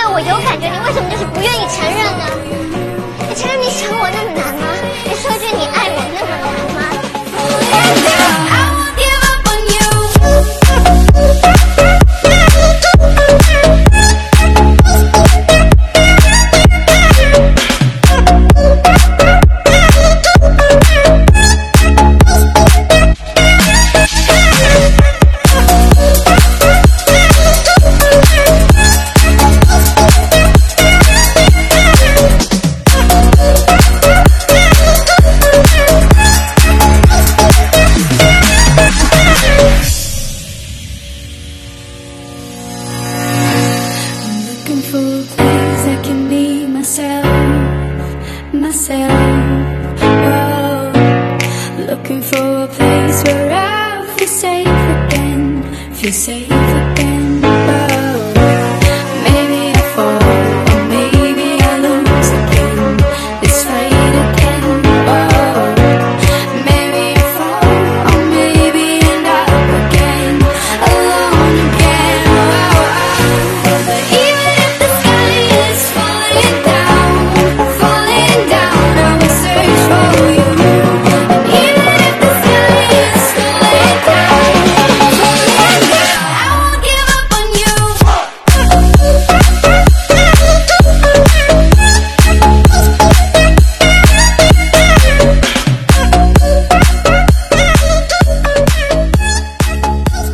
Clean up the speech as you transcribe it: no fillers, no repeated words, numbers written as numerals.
我有感觉，你为什么就是不愿意承认呢？你承认你想我那么难吗？你说句你爱我那么难吗？ For a place I can be myself. Whoa. Looking for a place where I feel safe again. Feel safe again.